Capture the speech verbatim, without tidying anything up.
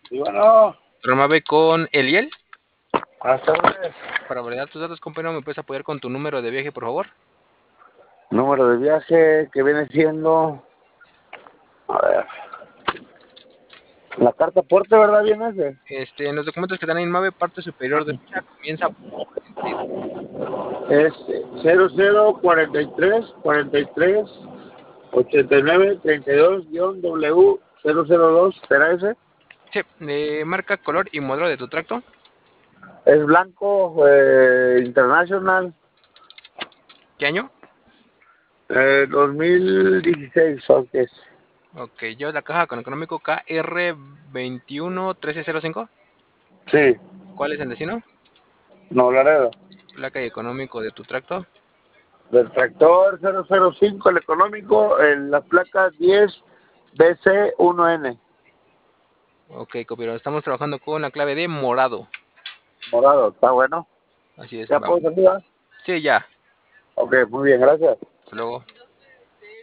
Y bueno, Ramave con Eliel. buenas tardes. Para validar tus datos, compañero, ¿me puedes apoyar con tu número de viaje, por favor? Número de viaje que viene siendo, a ver, la carta aporte, ¿verdad? Viene ese. Este, en los documentos que dan en Mave, parte superior derecha comienza por cuarenta y dos. Es cero cero cuarenta y tres cuarenta y tres ochenta y nueve treinta y dos W cero cero dos. ¿Será ese? Sí, de marca, color y modelo de tu tracto. Es blanco, eh, International, ¿Qué año? eh, dos mil dieciséis, ok. Ok, yo la caja con económico K R veintiuno uno tres cero cinco. Sí, ¿Cuál es el destino? no, Laredo. Placa y económico de tu tracto. Del tractor cero cero cinco, el económico, en las placas diez B C uno N. Ok, compañero, estamos trabajando con la clave de morado. Morado, está bueno. Así es, ¿Ya vamos. puedo salir? ¿Ah? Sí, ya. Ok, muy bien, gracias. Hasta luego.